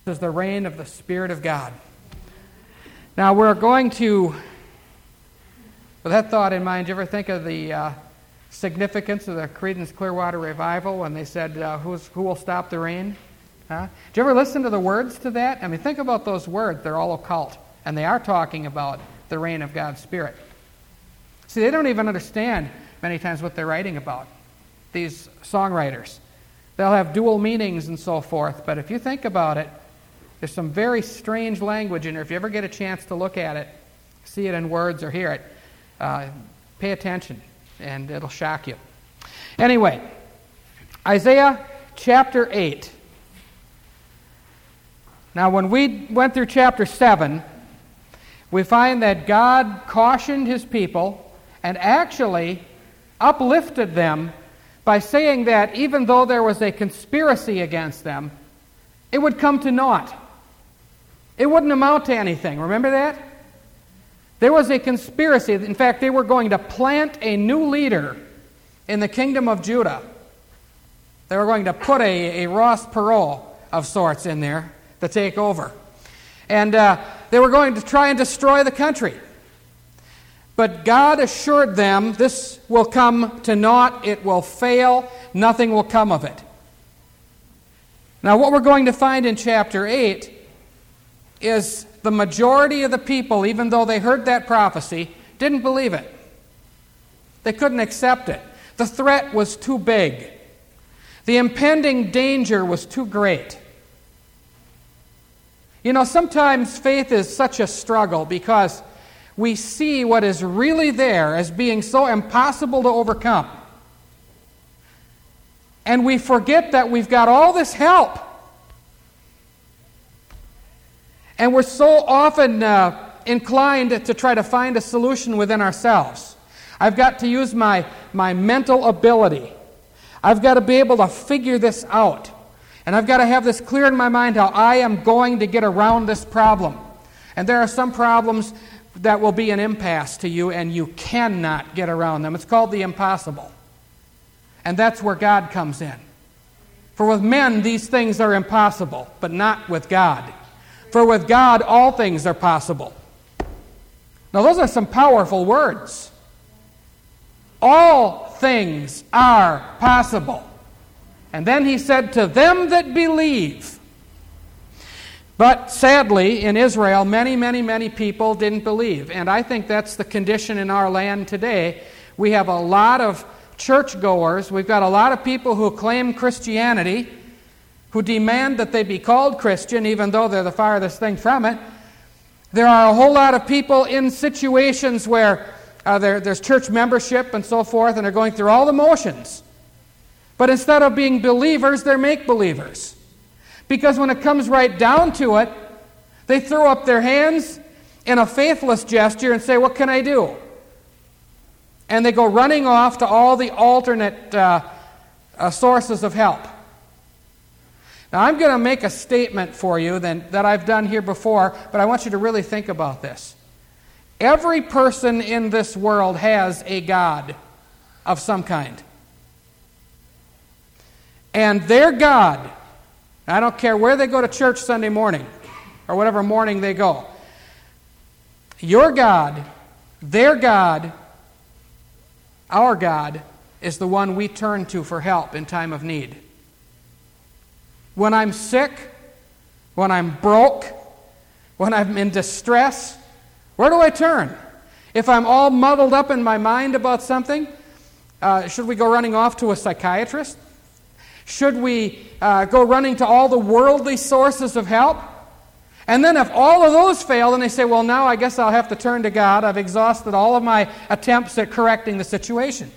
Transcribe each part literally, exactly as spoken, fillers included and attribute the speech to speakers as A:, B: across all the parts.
A: is the reign of the Spirit of God. Now we're going to, with that thought in mind, do you ever think of the uh, significance of the Creedence Clearwater Revival when they said, uh, Who's, who will stop the rain? Huh? Did you ever listen to the words to that? I mean, think about those words. They're all occult, and they are talking about the reign of God's Spirit. See, they don't even understand many times what they're writing about, these songwriters. They'll have dual meanings and so forth, but if you think about it, there's some very strange language in there. If you ever get a chance to look at it, see it in words or hear it, uh, pay attention, and it'll shock you. Anyway, Isaiah chapter eight. Now, when we went through chapter seven, we find that God cautioned His people and actually uplifted them by saying that even though there was a conspiracy against them, it would come to naught. It wouldn't amount to anything. Remember that? There was a conspiracy. In fact, they were going to plant a new leader in the kingdom of Judah. They were going to put a, a Ross Perot of sorts in there to take over. And uh, they were going to try and destroy the country. But God assured them this will come to naught, it will fail, nothing will come of it. Now what we're going to find in chapter eight is the majority of the people, even though they heard that prophecy, didn't believe it. They couldn't accept it. The threat was too big. The impending danger was too great. You know, sometimes faith is such a struggle because we see what is really there as being so impossible to overcome. And we forget that we've got all this help. And we're so often uh, inclined to try to find a solution within ourselves. I've got to use my, my mental ability. I've got to be able to figure this out. And I've got to have this clear in my mind how I am going to get around this problem. And there are some problems that will be an impasse to you, and you cannot get around them. It's called the impossible. And that's where God comes in. For with men, these things are impossible, but not with God. For with God, all things are possible. Now, those are some powerful words. All things are possible. And then he said, to them that believe. But sadly, in Israel, many, many, many people didn't believe. And I think that's the condition in our land today. We have a lot of churchgoers. We've got a lot of people who claim Christianity, who demand that they be called Christian, even though they're the farthest thing from it. There are a whole lot of people in situations where uh, there, there's church membership and so forth, and they're going through all the motions. But instead of being believers, they're make-believers. Because when it comes right down to it, they throw up their hands in a faithless gesture and say, what can I do? And they go running off to all the alternate uh, uh, sources of help. Now, I'm going to make a statement for you that, that I've done here before, but I want you to really think about this. Every person in this world has a God of some kind. And their God, I don't care where they go to church Sunday morning or whatever morning they go, your God, their God, our God, is the one we turn to for help in time of need. When I'm sick, when I'm broke, when I'm in distress, where do I turn? If I'm all muddled up in my mind about something, uh, should we go running off to a psychiatrist? Should we uh, go running to all the worldly sources of help? And then if all of those fail, then they say, well, now I guess I'll have to turn to God. I've exhausted all of my attempts at correcting the situation.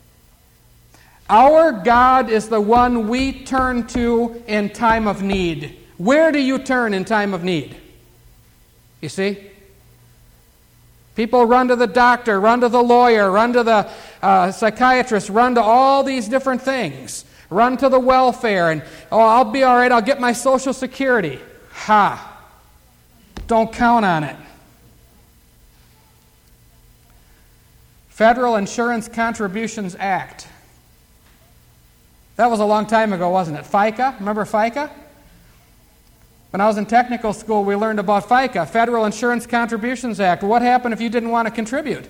A: Our God is the one we turn to in time of need. Where do you turn in time of need? You see? People run to the doctor, run to the lawyer, run to the uh, psychiatrist, run to all these different things. Run to the welfare and, oh, I'll be all right, I'll get my Social Security. Ha! Don't count on it. Federal Insurance Contributions Act. That was a long time ago, wasn't it? FICA, remember FICA? When I was in technical school, we learned about FICA, Federal Insurance Contributions Act. What happened if you didn't want to contribute?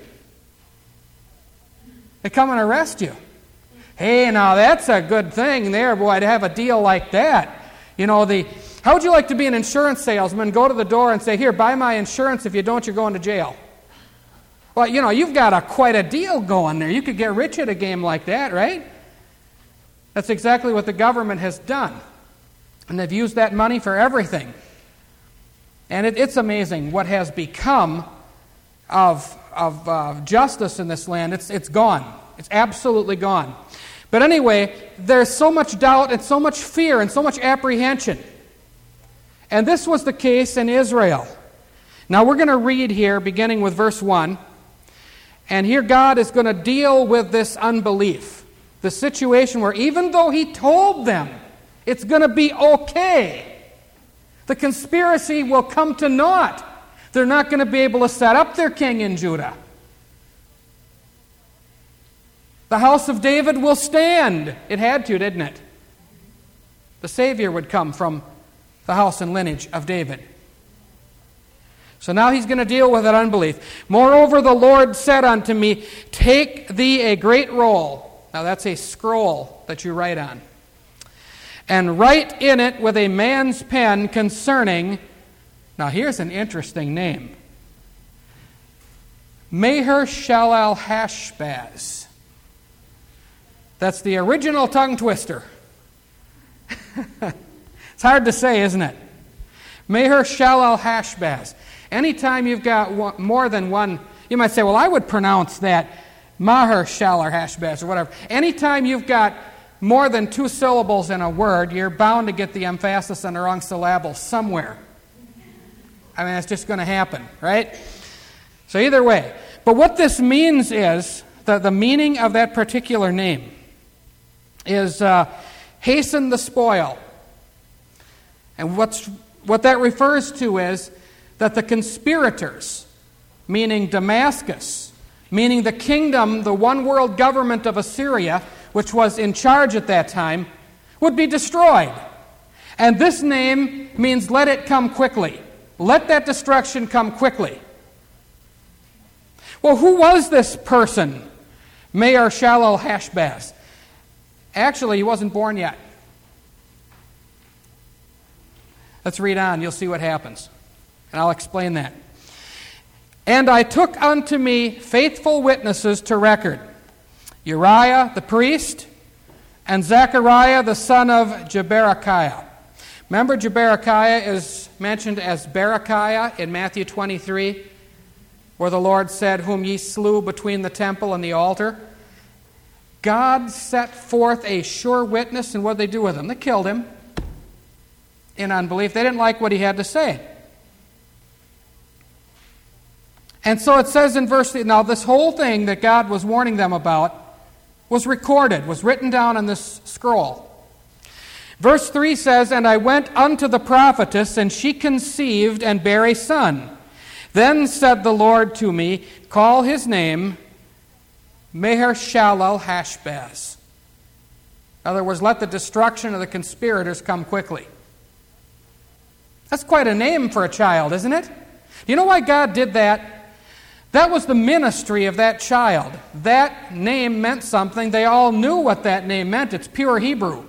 A: They come and arrest you. Hey, now that's a good thing there, boy, to have a deal like that. You know, the how would you like to be an insurance salesman, go to the door and say, here, buy my insurance. If you don't, you're going to jail. Well, you know, you've got a quite a deal going there. You could get rich at a game like that, right? That's exactly what the government has done. And they've used that money for everything. And it, it's amazing what has become of, of uh, justice in this land. It's, it's gone. It's absolutely gone. But anyway, there's so much doubt and so much fear and so much apprehension. And this was the case in Israel. Now we're going to read here, beginning with verse one. And here God is going to deal with this unbelief. The situation where even though He told them it's going to be okay, the conspiracy will come to naught. They're not going to be able to set up their king in Judah. The house of David will stand. It had to, didn't it? The Savior would come from the house and lineage of David. So now He's going to deal with that unbelief. Moreover, the Lord said unto me, take thee a great roll. Now that's a scroll that you write on. And write in it with a man's pen concerning, now here's an interesting name, Maher-shalal-hash-baz. That's the original tongue twister. It's hard to say, isn't it? Maher-shalal-hash-baz. Anytime you've got one, more than one, you might say, well, I would pronounce that Maher-shalal-hash-baz or whatever. Anytime you've got more than two syllables in a word, you're bound to get the emphasis on the wrong syllable somewhere. I mean, it's just going to happen, right? So either way. But what this means is, the, the meaning of that particular name is uh, hasten the spoil. And what's, what that refers to is that the conspirators, meaning Damascus, meaning the kingdom, the one world government of Assyria, which was in charge at that time, would be destroyed. And this name means let it come quickly. Let that destruction come quickly. Well, who was this person, Maher-shalal-hash-baz? Actually, he wasn't born yet. Let's read on. You'll see what happens. And I'll explain that. And I took unto me faithful witnesses to record, Uriah the priest, and Zechariah the son of Jeberechiah. Remember, Jeberechiah is mentioned as Berechiah in Matthew twenty-three, where the Lord said, whom ye slew between the temple and the altar. God set forth a sure witness, and what did they do with him? They killed him in unbelief. They didn't like what he had to say. And so it says in verse three, now this whole thing that God was warning them about was recorded, was written down on this scroll. Verse three says, and I went unto the prophetess, and she conceived and bare a son. Then said the Lord to me, call his name Maher-shalal-hash-baz. In other words, let the destruction of the conspirators come quickly. That's quite a name for a child, isn't it? Do you know why God did that? That was the ministry of that child. That name meant something. They all knew what that name meant. It's pure Hebrew.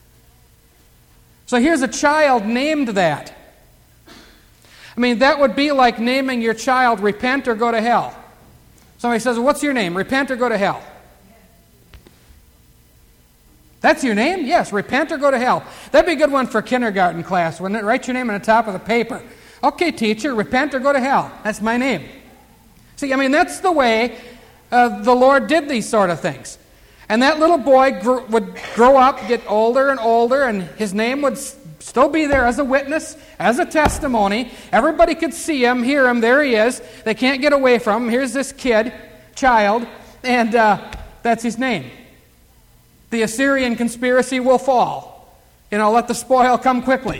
A: So here's a child named that. I mean, that would be like naming your child repent or go to hell. Somebody says, well, what's your name? Repent or go to hell? That's your name? Yes, repent or go to hell. That'd be a good one for kindergarten class, wouldn't it? Write your name on the top of the paper. Okay, teacher, repent or go to hell. That's my name. See, I mean, that's the way uh, the Lord did these sort of things. And that little boy grew, would grow up, get older and older, and his name would still be there as a witness, as a testimony. Everybody could see him, hear him. There he is. They can't get away from him. Here's this kid, child, and uh, that's his name. The Assyrian conspiracy will fall. You know, let the spoil come quickly.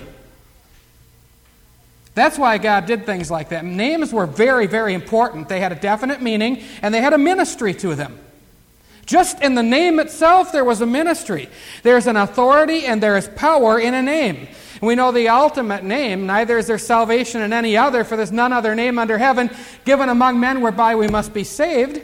A: That's why God did things like that. Names were very, very important. They had a definite meaning, and they had a ministry to them. Just in the name itself, there was a ministry. There's an authority and there is power in a name. And we know the ultimate name, neither is there salvation in any other, for there's none other name under heaven given among men whereby we must be saved.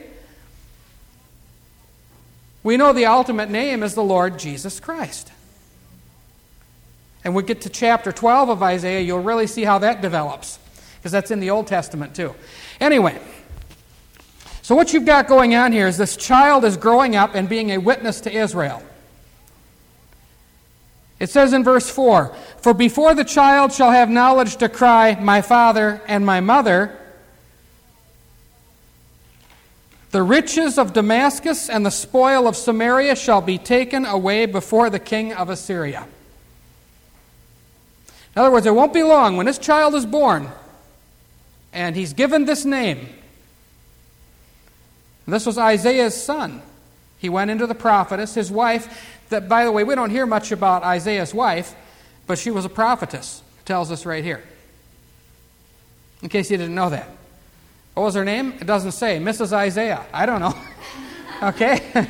A: We know the ultimate name is the Lord Jesus Christ. And we get to chapter twelve of Isaiah, you'll really see how that develops, because that's in the Old Testament too. Anyway, so what you've got going on here is this child is growing up and being a witness to Israel. It says in verse four, "For before the child shall have knowledge to cry, 'My father and my mother,' the riches of Damascus and the spoil of Samaria shall be taken away before the king of Assyria." In other words, it won't be long when this child is born and he's given this name. This was Isaiah's son. He went into the prophetess, his wife. That, by the way, we don't hear much about Isaiah's wife, but she was a prophetess. It tells us right here. In case you didn't know that. What was her name? It doesn't say. Missus Isaiah. I don't know. Okay?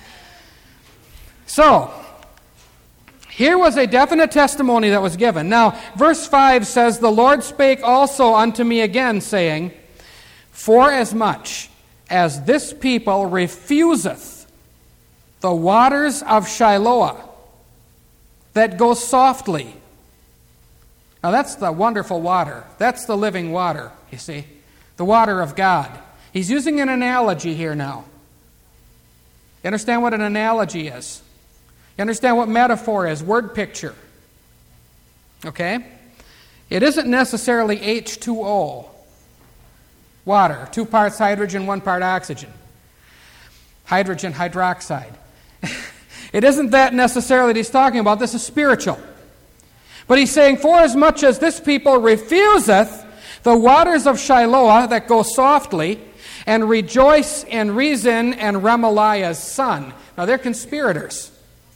A: So, here was a definite testimony that was given. Now, verse five says, "The Lord spake also unto me again, saying, Forasmuch as this people refuseth the waters of Shiloah that go softly." Now that's the wonderful water. That's the living water, you see. The water of God. He's using an analogy here now. You understand what an analogy is? You understand what metaphor is? Word picture. Okay? It isn't necessarily H two O. Water. Two parts hydrogen, one part oxygen. Hydrogen hydroxide. It isn't that necessarily that he's talking about. This is spiritual. But he's saying, "Forasmuch as this people refuseth the waters of Shiloah that go softly, and rejoice in Rezin and Remaliah's son." Now they're conspirators.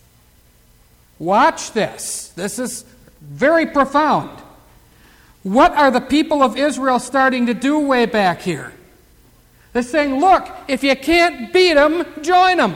A: Watch this. This is very profound. What are the people of Israel starting to do way back here? They're saying, look, if you can't beat them, join them.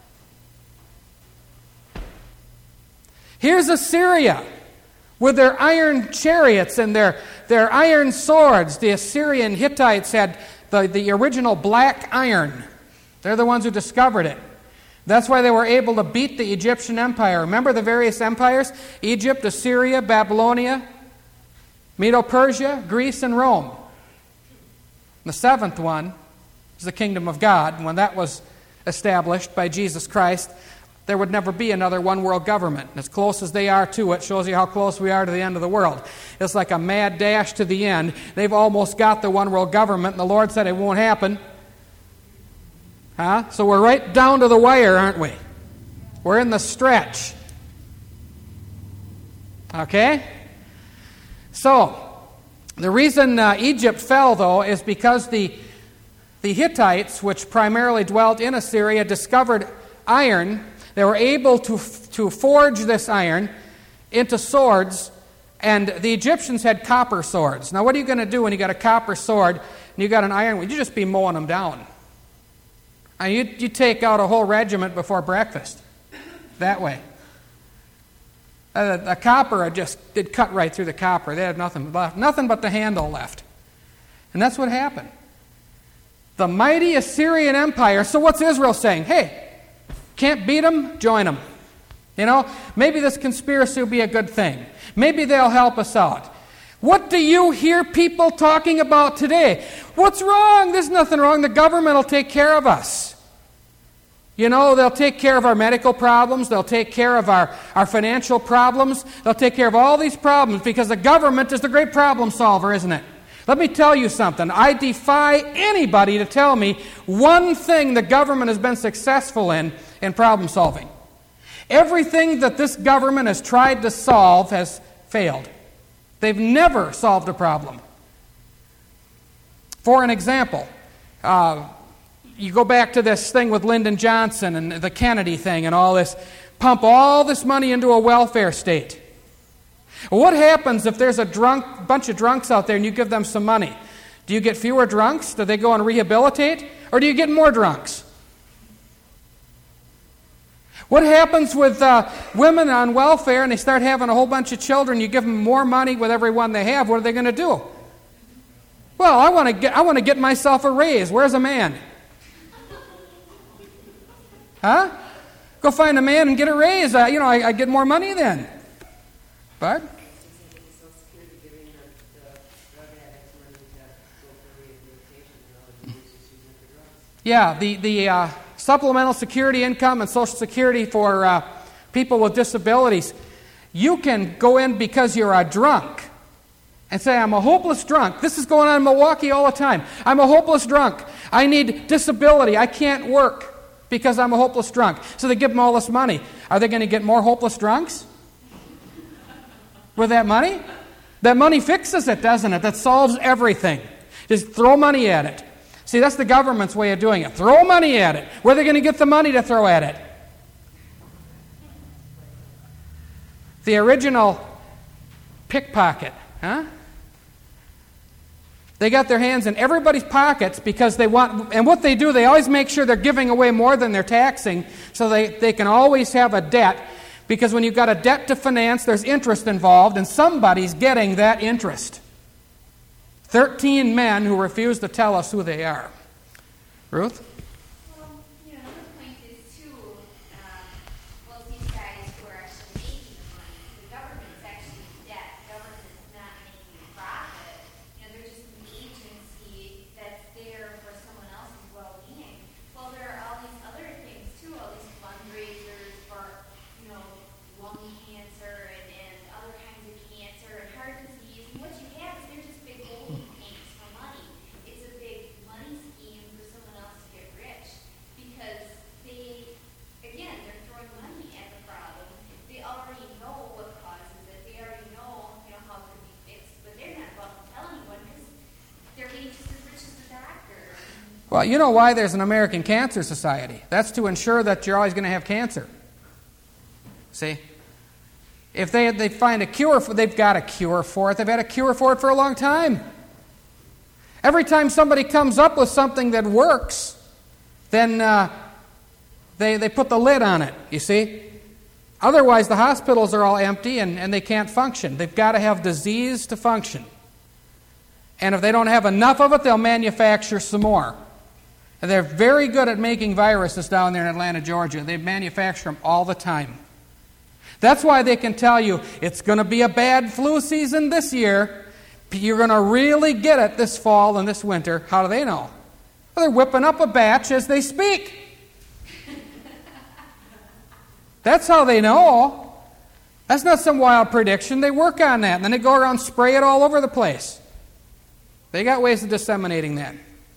A: Here's Assyria with their iron chariots and their, their iron swords. The Assyrian Hittites had the, the original black iron. They're the ones who discovered it. That's why they were able to beat the Egyptian empire. Remember the various empires? Egypt, Assyria, Babylonia, Medo-Persia, Greece, and Rome. The seventh one is the kingdom of God. And when that was established by Jesus Christ, there would never be another one-world government. And as close as they are to it shows you how close we are to the end of the world. It's like a mad dash to the end. They've almost got the one-world government, and the Lord said it won't happen. Huh? So we're right down to the wire, aren't we? We're in the stretch. Okay? So, the reason uh, Egypt fell, though, is because the, the Hittites, which primarily dwelt in Assyria, discovered iron. They were able to, to forge this iron into swords, and the Egyptians had copper swords. Now, what are you going to do when you got a copper sword and you got an iron one? You just be mowing them down. I mean, you, you take out a whole regiment before breakfast. That way. Uh, the copper had just did cut right through the copper. They had nothing left, nothing but the handle left. And that's what happened. The mighty Assyrian Empire. So what's Israel saying? Hey, can't beat them? Join them. You know, maybe this conspiracy will be a good thing. Maybe they'll help us out. What do you hear people talking about today? What's wrong? There's nothing wrong. The government will take care of us. You know, they'll take care of our medical problems. They'll take care of our, our financial problems. They'll take care of all these problems because the government is the great problem solver, isn't it? Let me tell you something. I defy anybody to tell me one thing the government has been successful in in problem solving. Everything that this government has tried to solve has failed. They've never solved a problem. For an example, uh, you go back to this thing with Lyndon Johnson and the Kennedy thing and all this, pump all this money into a welfare state. What happens if there's a drunk bunch of drunks out there and you give them some money? Do you get fewer drunks? Do they go and rehabilitate? Or do you get more drunks? What happens with uh, women on welfare and they start having a whole bunch of children? You give them more money with every one they have. What are they going to do? Well, I want to get I want to get myself a raise. Where's a man? Huh? Go find a man and get a raise. Uh, you know, I, I get more money then. Bud? Yeah, the, the uh, supplemental security income and Social Security for uh, people with disabilities. You can go in because you're a drunk and say, I'm a hopeless drunk. This is going on in Milwaukee all the time. I'm a hopeless drunk. I need disability. I can't work because I'm a hopeless drunk. So they give them all this money. Are they going to get more hopeless drunks with that money? That money fixes it, doesn't it? That solves everything. Just throw money at it. See, that's the government's way of doing it. Throw money at it. Where are they going to get the money to throw at it? The original pickpocket, huh? They got their hands in everybody's pockets because they want, and what they do, they always make sure they're giving away more than they're taxing, so they, they can always have a debt, because when you've got a debt to finance, there's interest involved, and somebody's getting that interest. Thirteen men who refuse to tell us who they are. Ruth?
B: Well, you know, another point is, too, um, well, these guys who are actually making the money, the government's actually in debt. The government is not making a profit. You know, they're just an agency that's there for someone else's well-being. Well, there are all these other things, too, all these fundraisers for, you know, lung cancer and, and other kinds of cancer and heart disease. And what you have is they're just big holding tanks for money. It's a big money scheme for someone else to get rich because they, again, they're throwing money at the problem. They already know what causes it. They already know, you know, how it could be fixed, but they're not about to tell anyone because they're getting just as rich as the doctor.
A: Well, you know why there's an American Cancer Society. That's to ensure that you're always going to have cancer. See? If they they find a cure for, they've got a cure for it. They've had a cure for it for a long time. Every time somebody comes up with something that works, then uh, they they put the lid on it. You see, otherwise the hospitals are all empty and, and they can't function. They've got to have disease to function. And if they don't have enough of it, they'll manufacture some more. And they're very good at making viruses down there in Atlanta, Georgia. They manufacture them all the time. That's why they can tell you it's going to be a bad flu season this year. You're going to really get it this fall and this winter. How do they know? Well, they're whipping up a batch as they speak. That's how they know. That's not some wild prediction. They work on that, and then they go around and spray it all over the place. They got ways of disseminating that.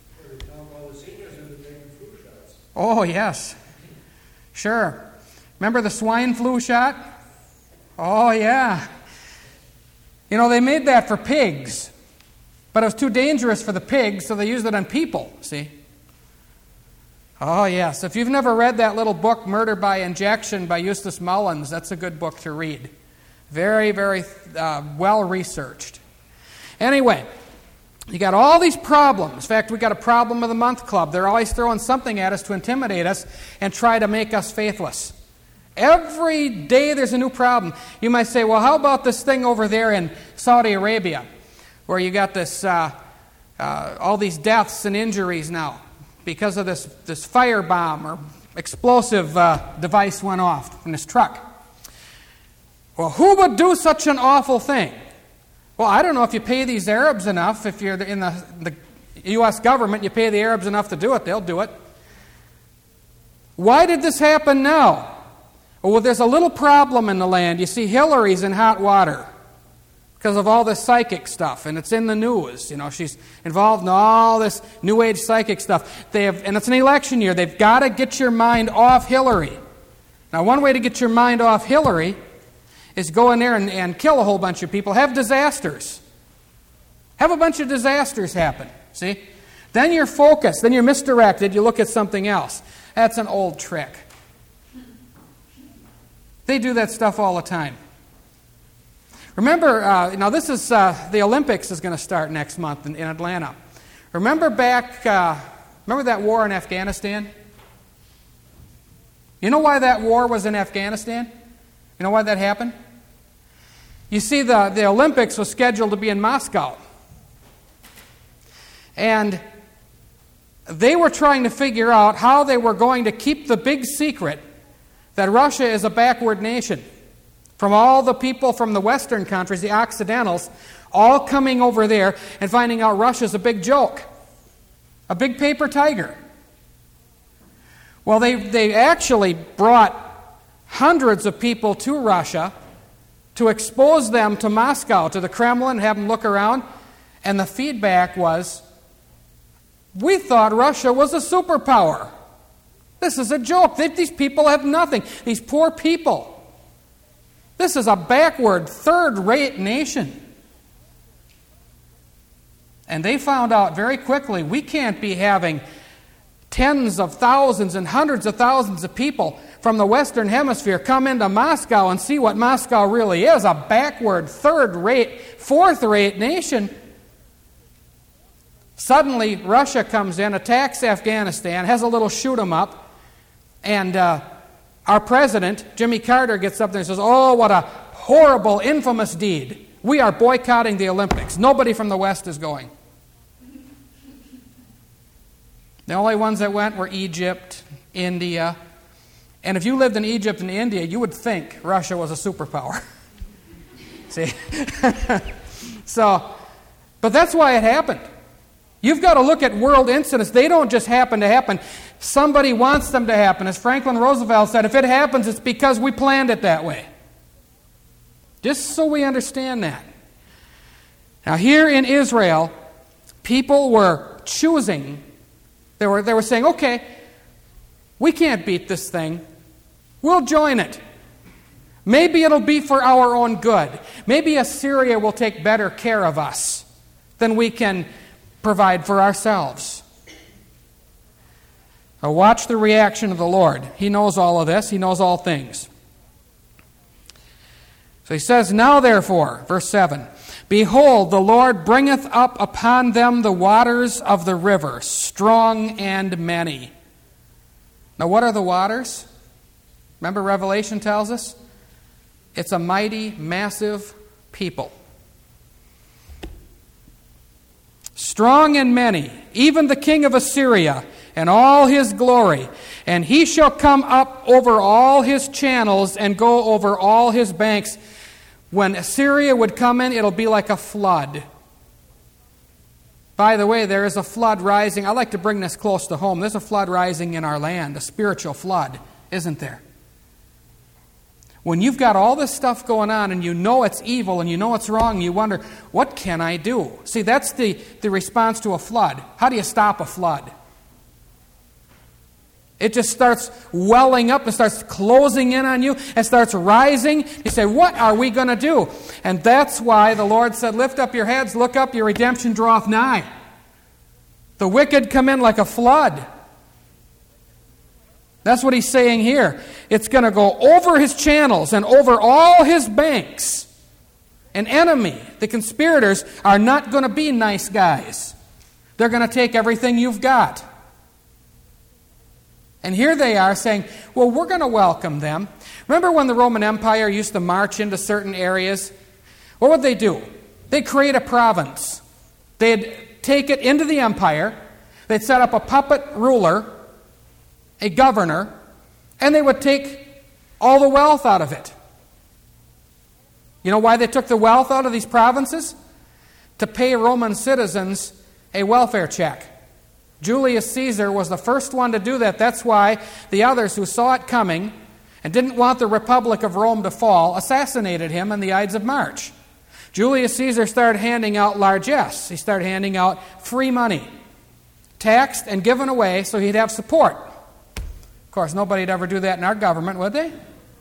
A: Oh, yes. Sure. Remember the swine flu shot? Oh, yeah. You know, they made that for pigs, but it was too dangerous for the pigs, so they used it on people, see? Oh, yes. If you've never read that little book, Murder by Injection by Eustace Mullins, that's a good book to read. Very, very uh, well-researched. Anyway, you got all these problems. In fact, we got a problem of the month club. They're always throwing something at us to intimidate us and try to make us faithless. Every day there's a new problem. You might say, well, how about this thing over there in Saudi Arabia where you got this, uh, uh, all these deaths and injuries now because of this, this firebomb or explosive uh, device went off from this truck. Well, who would do such an awful thing? Well, I don't know if you pay these Arabs enough. If you're in the, the U S government, you pay the Arabs enough to do it, they'll do it. Why did this happen now? Well, there's a little problem in the land. You see, Hillary's in hot water because of all this psychic stuff, and it's in the news. You know, she's involved in all this New Age psychic stuff. They have, and it's an election year. They've got to get your mind off Hillary. Now, one way to get your mind off Hillary is go in there and, and kill a whole bunch of people. Have disasters. Have a bunch of disasters happen. See? Then you're focused. Then you're misdirected. You look at something else. That's an old trick. They do that stuff all the time. Remember, uh, now this is, uh, the Olympics is going to start next month in, in Atlanta. Remember back, uh, remember that war in Afghanistan? You know why that war was in Afghanistan? You know why that happened? You see, the, the Olympics was scheduled to be in Moscow. And they were trying to figure out how they were going to keep the big secret that Russia is a backward nation. From all the people from the Western countries, the Occidentals, all coming over there and finding out Russia's a big joke. A big paper tiger. Well, they, they actually brought hundreds of people to Russia to expose them to Moscow, to the Kremlin, have them look around. And the feedback was, we thought Russia was a superpower. This is a joke. They, these people have nothing. These poor people. This is a backward, third-rate nation. And they found out very quickly, we can't be having tens of thousands and hundreds of thousands of people from the Western Hemisphere come into Moscow and see what Moscow really is, a backward, third-rate, fourth-rate nation. Suddenly, Russia comes in, attacks Afghanistan, has a little shoot-'em-up, and uh, our president, Jimmy Carter, gets up there and says, oh, what a horrible, infamous deed. We are boycotting the Olympics. Nobody from the West is going. The only ones that went were Egypt, India. And if you lived in Egypt and India, you would think Russia was a superpower. See? So, but that's why it happened. You've got to look at world incidents. They don't just happen to happen. Somebody wants them to happen. As Franklin Roosevelt said, if it happens, it's because we planned it that way. Just so we understand that. Now, here in Israel, people were choosing. They were, they were saying, okay, we can't beat this thing. We'll join it. Maybe it'll be for our own good. Maybe Assyria will take better care of us than we can provide for ourselves. Now watch the reaction of the Lord. He knows all of this. He knows all things. So he says, now therefore, verse seven, behold, the Lord bringeth up upon them the waters of the river, strong and many. Now what are the waters? Remember Revelation tells us? It's a mighty, massive people. Strong and many, even the king of Assyria and all his glory. And he shall come up over all his channels and go over all his banks. When Assyria would come in, it'll be like a flood. By the way, there is a flood rising. I like to bring this close to home. There's a flood rising in our land, a spiritual flood, isn't there? When you've got all this stuff going on and you know it's evil and you know it's wrong, you wonder, what can I do? See, that's the, the response to a flood. How do you stop a flood? It just starts welling up and starts closing in on you and starts rising. You say, what are we going to do? And that's why the Lord said, lift up your heads, look up, your redemption draweth nigh. The wicked come in like a flood. That's what he's saying here. It's going to go over his channels and over all his banks. An enemy, the conspirators, are not going to be nice guys. They're going to take everything you've got. And here they are saying, well, we're going to welcome them. Remember when the Roman Empire used to march into certain areas? What would they do? They'd create a province. They'd take it into the empire. They'd set up a puppet ruler, a governor, and they would take all the wealth out of it. You know why they took the wealth out of these provinces? To pay Roman citizens a welfare check. Julius Caesar was the first one to do that. That's why the others who saw it coming and didn't want the Republic of Rome to fall assassinated him on the Ides of March. Julius Caesar started handing out largesse. He started handing out free money, taxed and given away so he'd have support. Of course, nobody'd ever do that in our government, would they?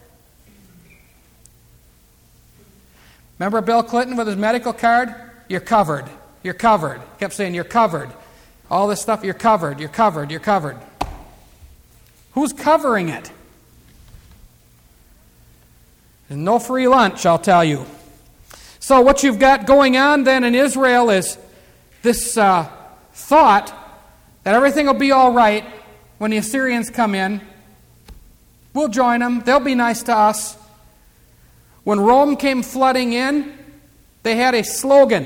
A: Remember Bill Clinton with his medical card? You're covered. You're covered. He kept saying, you're covered. All this stuff, you're covered, you're covered, you're covered. Who's covering it? There's no free lunch, I'll tell you. So what you've got going on then in Israel is this uh, thought that everything will be all right when the Assyrians come in We'll join them. They'll be nice to us. When Rome came flooding in, they had a slogan,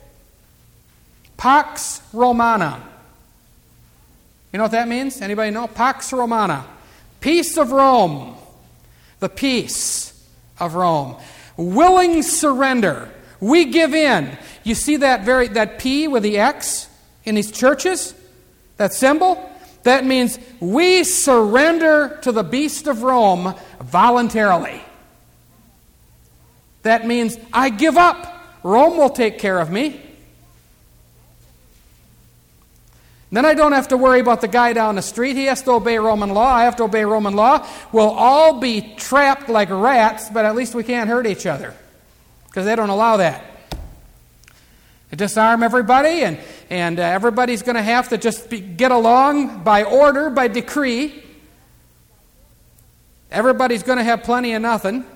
A: Pax Romana. You know what that means? Anybody know? Pax Romana. Peace of Rome. The peace of Rome. Willing surrender. We give in. You see that very that P with the X in these churches? That symbol? That means we surrender to the beast of Rome voluntarily. That means I give up. Rome will take care of me. Then I don't have to worry about the guy down the street. He has to obey Roman law. I have to obey Roman law. We'll all be trapped like rats, but at least we can't hurt each other because they don't allow that. They disarm everybody, and, and uh, everybody's going to have to just be, get along by order, by decree. Everybody's going to have plenty of nothing.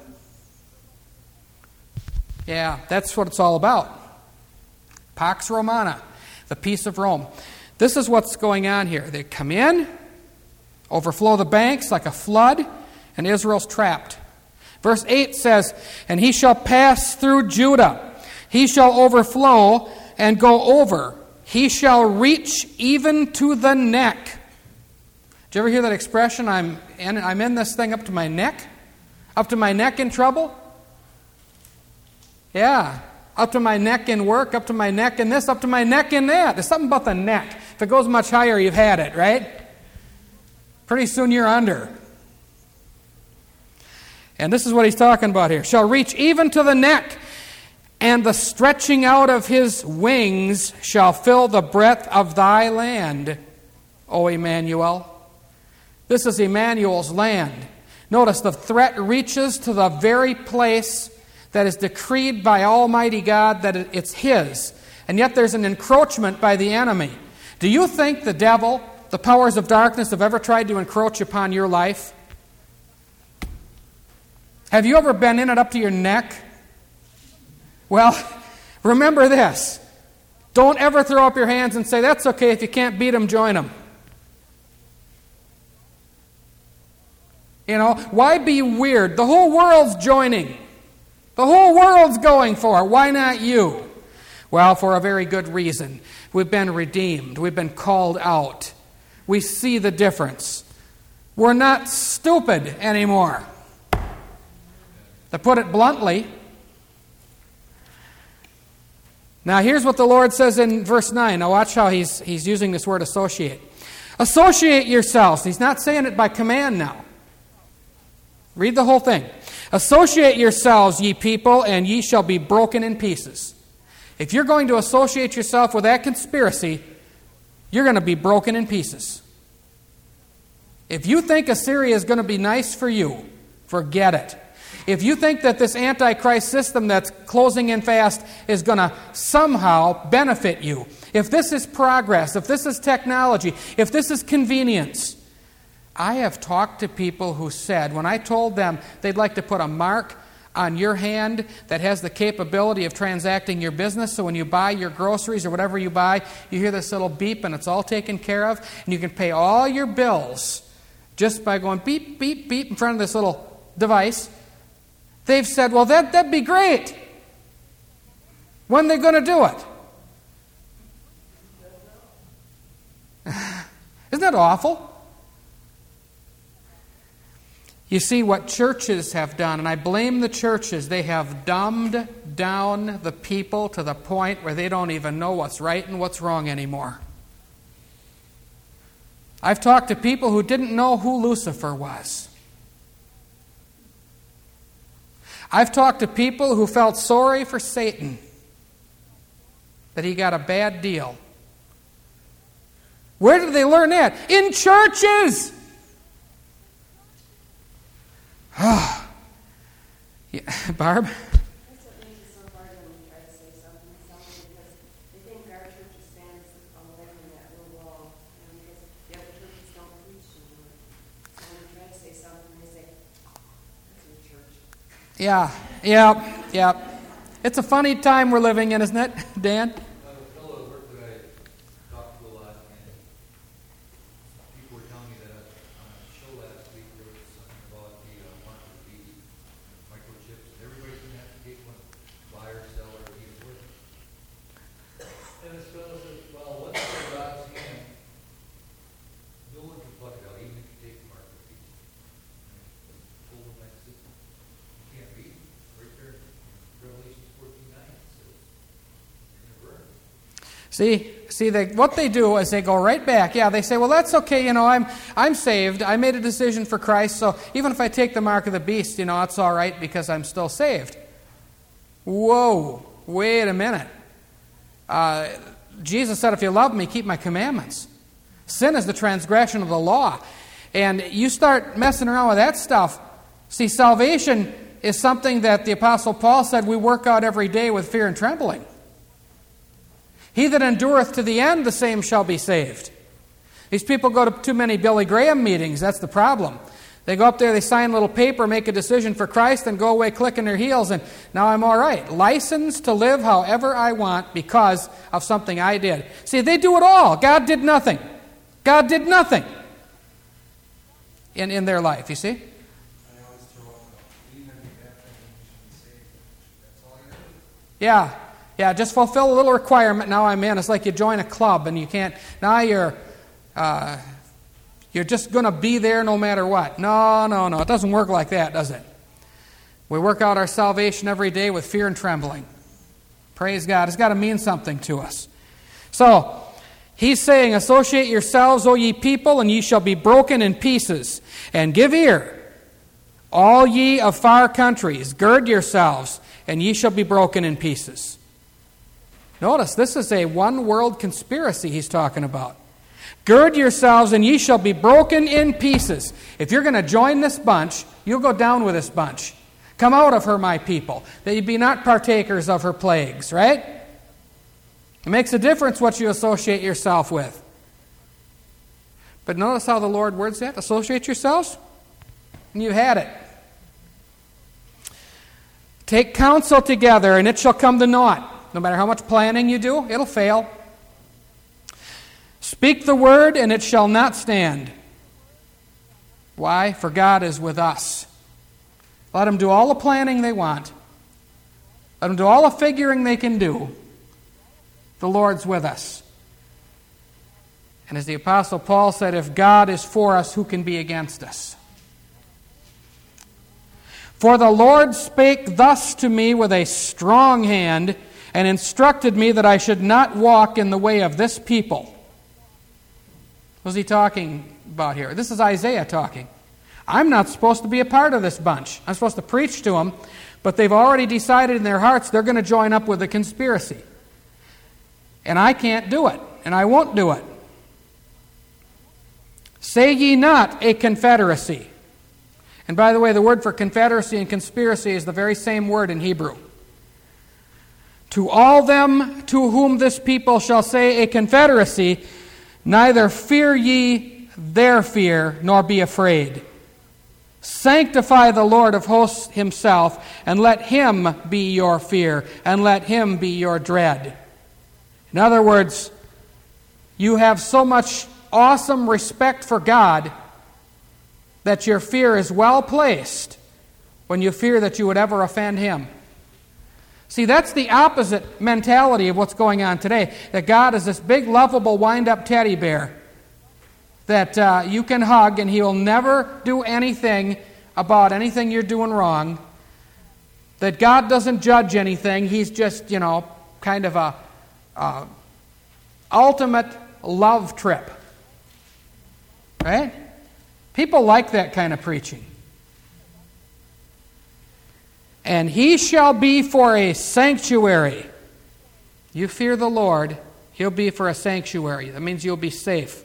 A: Yeah, that's what it's all about. Pax Romana, the peace of Rome. This is what's going on here. They come in, overflow the banks like a flood, and Israel's trapped. Verse eight says, and he shall pass through Judah. He shall overflow and go over. He shall reach even to the neck. Did you ever hear that expression, I'm in, I'm in this thing up to my neck? Up to my neck in trouble? Yeah. Up to my neck in work, up to my neck in this, up to my neck in that. There's something about the neck. If it goes much higher, you've had it, right? Pretty soon you're under. And this is what he's talking about here. Shall reach even to the neck, and the stretching out of his wings shall fill the breadth of thy land, O Emmanuel. This is Emmanuel's land. Notice the threat reaches to the very place that is decreed by Almighty God that it's his. And yet there's an encroachment by the enemy. Do you think the devil, the powers of darkness, have ever tried to encroach upon your life? Have you ever been in it up to your neck? Well, remember this. Don't ever throw up your hands and say, that's okay, if you can't beat them, join them. You know, why be weird? The whole world's joining. The whole world's going for it. Why not you? Well, for a very good reason. We've been redeemed. We've been called out. We see the difference. We're not stupid anymore. To put it bluntly. Now, here's what the Lord says in verse nine. Now, watch how he's, he's using this word associate. Associate yourselves. He's not saying it by command now. Read the whole thing. Associate yourselves, ye people, and ye shall be broken in pieces. If you're going to associate yourself with that conspiracy, you're going to be broken in pieces. If you think Assyria is going to be nice for you, forget it. If you think that this Antichrist system that's closing in fast is going to somehow benefit you, if this is progress, if this is technology, if this is convenience, I have talked to people who said, when I told them they'd like to put a mark on your hand that has the capability of transacting your business, so when you buy your groceries or whatever you buy, you hear this little beep and it's all taken care of, and you can pay all your bills just by going beep, beep, beep in front of this little device. They've said, well, that, that'd be great. When are they going to do it? Isn't that awful? You see, what churches have done, and I blame the churches, they have dumbed down the people to the point where they don't even know what's right and what's wrong anymore. I've talked to people who didn't know who Lucifer was. I've talked to people who felt sorry for Satan, that he got a bad deal. Where did they learn that? In churches! Oh, yeah. Barb?
C: That's what makes it so hard when we try to say something to someone, because they think our church stands away from that little wall, you know, because the other churches don't preach anymore. So when we try to say something, they say, oh, that's your church.
A: Yeah, yeah, yeah. It's a funny time we're living in, isn't it, Dan?
D: People were telling me that on a show last week there was something about And this fellow says, well, what's in God's hand? No one can pluck it out, even if you take the mark of the beast. Pull the next system. You can't read. Right there, Revelation fourteen nine, it says, you're going to burn.
A: See, see, they, what they do is they go right back. Yeah, they say, well, that's okay, you know, I'm I'm saved. I made a decision for Christ, so even if I take the mark of the beast, you know, it's all right because I'm still saved. Whoa, wait a minute. Uh, Jesus said, if you love me, keep my commandments. Sin is the transgression of the law. And you start messing around with that stuff. See, salvation is something that the Apostle Paul said we work out every day with fear and trembling. He that endureth to the end, the same shall be saved. These people go to too many Billy Graham meetings. That's the problem. They go up there, they sign a little paper, make a decision for Christ, and go away clicking their heels, and now I'm all right. Licensed to live however I want because of something I did. See, they do it all. God did nothing. God did nothing in, in their life, you see?
E: I always throw out, even if you have things you shouldn't say, that's all you do.
A: Yeah. Yeah, just fulfill a little requirement. Now I'm in. It's like you join a club and you can't. Now you're uh, you're just going to be there no matter what. No, no, no. It doesn't work like that, does it? We work out our salvation every day with fear and trembling. Praise God. It's got to mean something to us. So, he's saying, associate yourselves, O ye people, and ye shall be broken in pieces. And give ear, all ye of far countries, gird yourselves, and ye shall be broken in pieces. Notice, this is a one-world conspiracy he's talking about. Gird yourselves, and ye shall be broken in pieces. If you're going to join this bunch, you'll go down with this bunch. Come out of her, my people, that ye be not partakers of her plagues, right? It makes a difference what you associate yourself with. But notice how the Lord words that. Associate yourselves, and you've had it. Take counsel together, and it shall come to naught. No matter how much planning you do, it'll fail. Speak the word, and it shall not stand. Why? For God is with us. Let them do all the planning they want. Let them do all the figuring they can do. The Lord's with us. And as the Apostle Paul said, if God is for us, who can be against us? For the Lord spake thus to me with a strong hand, and instructed me that I should not walk in the way of this people. What was he talking about here? This is Isaiah talking. I'm not supposed to be a part of this bunch. I'm supposed to preach to them, but they've already decided in their hearts they're going to join up with the conspiracy. And I can't do it, and I won't do it. Say ye not a confederacy. And by the way, the word for confederacy and conspiracy is the very same word in Hebrew. To all them to whom this people shall say a confederacy, neither fear ye their fear, nor be afraid. Sanctify the Lord of hosts himself, and let him be your fear, and let him be your dread. In other words, you have so much awesome respect for God that your fear is well placed when you fear that you would ever offend him. See, that's the opposite mentality of what's going on today. That God is this big, lovable, wind-up teddy bear that uh, you can hug, and he will never do anything about anything you're doing wrong. That God doesn't judge anything. He's just, you know, kind of a, a ultimate love trip. Right? People like that kind of preaching. And he shall be for a sanctuary. You fear the Lord, he'll be for a sanctuary. That means you'll be safe.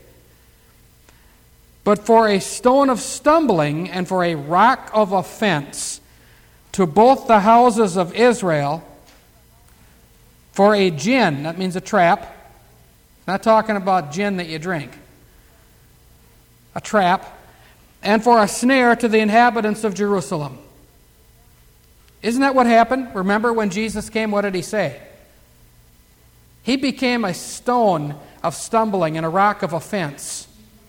A: But for a stone of stumbling and for a rock of offense to both the houses of Israel, for a gin, that means a trap. Not talking about gin that you drink. A trap. And for a snare to the inhabitants of Jerusalem. Isn't that what happened? Remember when Jesus came, what did he say? He became a stone of stumbling and a rock of offense.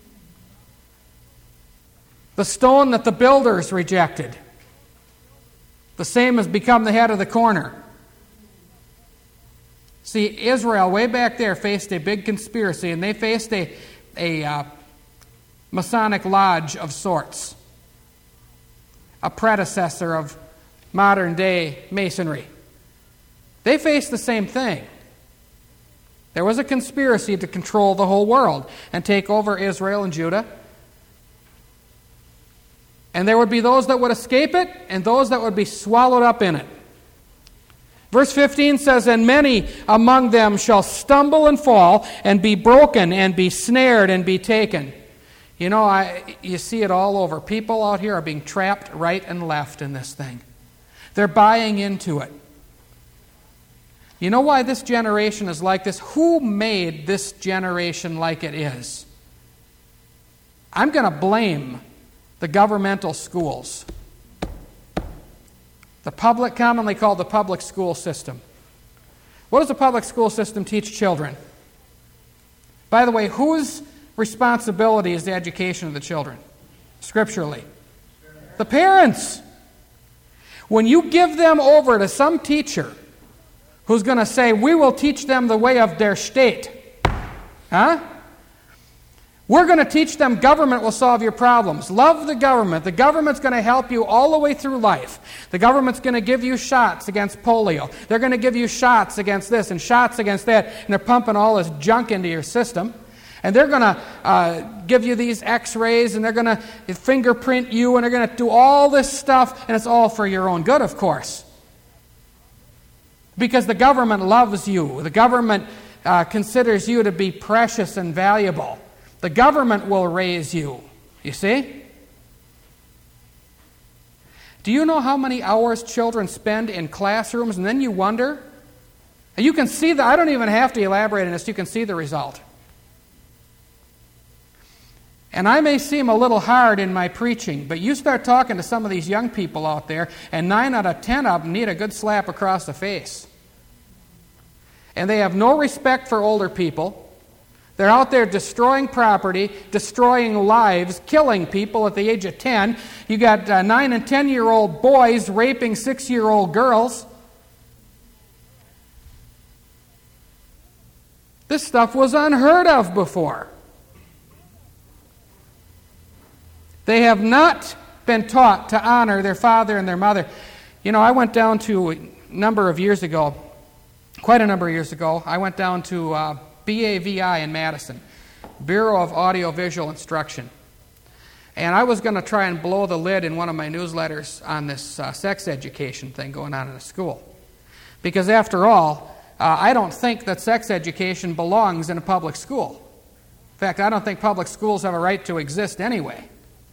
A: The stone that the builders rejected. The same has become the head of the corner. See, Israel, way back there, faced a big conspiracy, and they faced a, a uh, Masonic lodge of sorts, a predecessor of modern-day Masonry. They faced the same thing. There was a conspiracy to control the whole world and take over Israel and Judah. And there would be those that would escape it and those that would be swallowed up in it. Verse fifteen says, "And many among them shall stumble and fall and be broken and be snared and be taken." You know, I, you see it all over. People out here are being trapped right and left in this thing. They're buying into it. You know why this generation is like this? Who made this generation like it is? I'm going to blame the governmental schools. The public, commonly called the public school system. What does the public school system teach children? By the way, whose responsibility is the education of the children, scripturally? The parents. When you give them over to some teacher who's going to say, "We will teach them the way of their state," huh? We're going to teach them government will solve your problems. Love the government. The government's going to help you all the way through life. The government's going to give you shots against polio. They're going to give you shots against this and shots against that, and they're pumping all this junk into your system. And they're going to uh, give you these x-rays, and they're going to fingerprint you, and they're going to do all this stuff, and it's all for your own good, of course. Because the government loves you. The government uh, considers you to be precious and valuable. The government will raise you, you see? Do you know how many hours children spend in classrooms, and then you wonder? You can see that. I don't even have to elaborate on this. You can see the result. And I may seem a little hard in my preaching, but you start talking to some of these young people out there, and nine out of ten of them need a good slap across the face. And they have no respect for older people. They're out there destroying property, destroying lives, killing people at the age of ten. You got uh, nine and ten-year-old boys raping six-year-old girls. This stuff was unheard of before. They have not been taught to honor their father and their mother. You know, I went down to a number of years ago, quite a number of years ago, I went down to uh, B A V I in Madison, Bureau of Audiovisual Instruction. And I was going to try and blow the lid in one of my newsletters on this uh, sex education thing going on in the school. Because after all, uh, I don't think that sex education belongs in a public school. In fact, I don't think public schools have a right to exist anyway.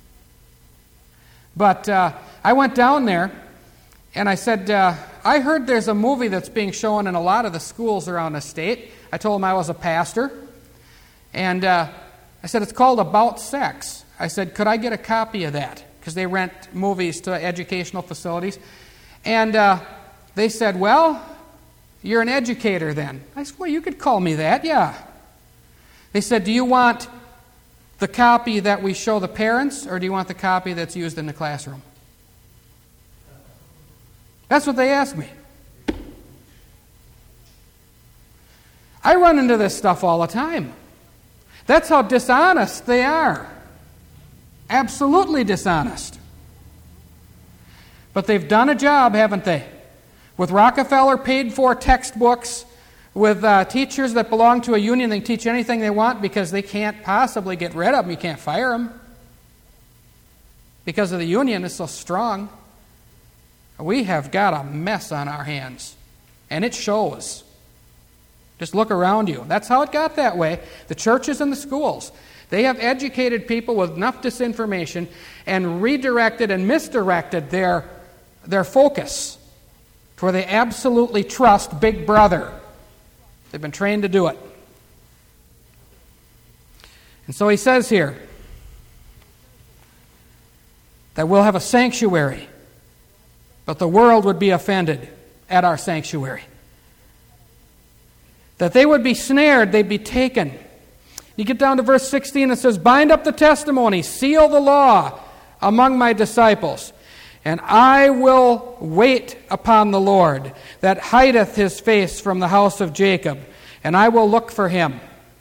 A: But uh, I went down there and I said, uh, I heard there's a movie that's being shown in a lot of the schools around the state. I told him I was a pastor. And uh, I said, it's called About Sex. I said, could I get a copy of that? Because they rent movies to educational facilities. And uh, they said, well, you're an educator then. I said, well, you could call me that, yeah. They said, do you want the copy that we show the parents, or do you want the copy that's used in the classroom? That's what they asked me. I run into this stuff all the time. That's how dishonest they are. Absolutely dishonest. But they've done a job, haven't they? With Rockefeller paid-for textbooks, with uh, teachers that belong to a union, they teach anything they want because they can't possibly get rid of them. You can't fire them. Because of the union is so strong. We have got a mess on our hands. And it shows. Just look around you. That's how it got that way. The churches and the schools. They have educated people with enough disinformation and redirected and misdirected their, their focus to where they absolutely trust Big Brother. They've been trained to do it. And so he says here that we'll have a sanctuary, but the world would be offended at our sanctuary. That they would be snared, they'd be taken. You get down to verse sixteen, it says, bind up the testimony, seal the law among my disciples. And I will wait upon the Lord, that hideth his face from the house of Jacob, and I will look for him.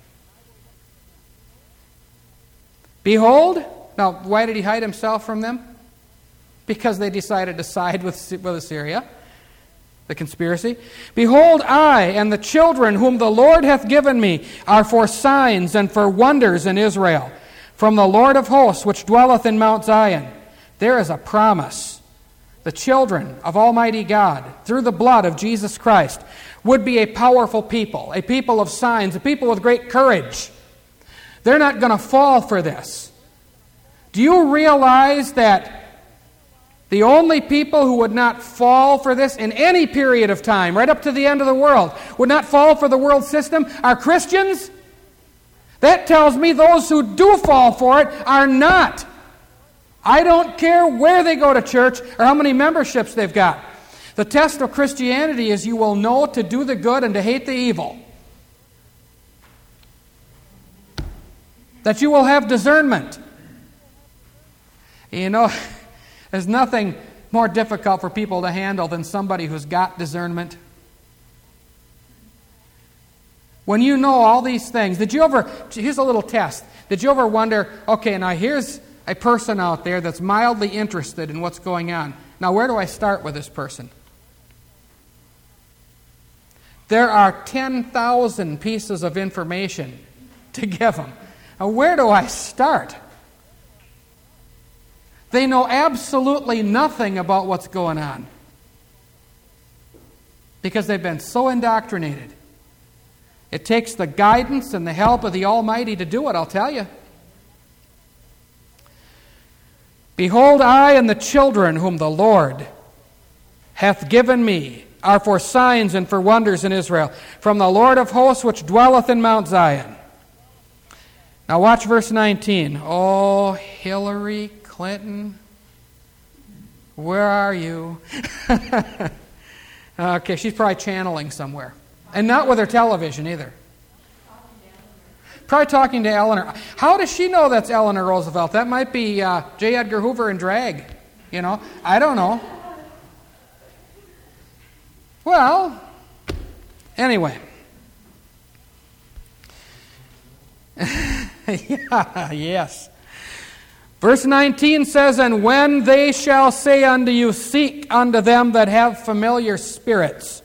A: Behold, now why did he hide himself from them? Because they decided to side with, with Assyria, the conspiracy. Behold, I and the children whom the Lord hath given me are for signs and for wonders in Israel, from the Lord of hosts, which dwelleth in Mount Zion. There is a promise. The children of Almighty God, through the blood of Jesus Christ, would be a powerful people, a people of signs, a people with great courage. They're not going to fall for this. Do you realize that the only people who would not fall for this in any period of time, right up to the end of the world, would not fall for the world system, are Christians? That tells me those who do fall for it are not. I don't care where they go to church or how many memberships they've got. The test of Christianity is you will know to do the good and to hate the evil. That you will have discernment. You know, there's nothing more difficult for people to handle than somebody who's got discernment. When you know all these things, did you ever, here's a little test. Did you ever wonder, okay, now here's a person out there that's mildly interested in what's going on. Now, where do I start with this person? There are ten thousand pieces of information to give them. Now, where do I start? They know absolutely nothing about what's going on because they've been so indoctrinated. It takes the guidance and the help of the Almighty to do it, I'll tell you. Behold, I and the children whom the Lord hath given me are for signs and for wonders in Israel, from the Lord of hosts which dwelleth in Mount Zion. Now watch verse nineteen. Oh, Hillary Clinton, where are you? Okay, she's probably channeling somewhere. And not with her television either. Probably talking to Eleanor. How does she know that's Eleanor Roosevelt? That might be uh, J. Edgar Hoover in drag. You know, I don't know. Well, anyway. Yeah, yes. Verse nineteen says, And when they shall say unto you, Seek unto them that have familiar spirits,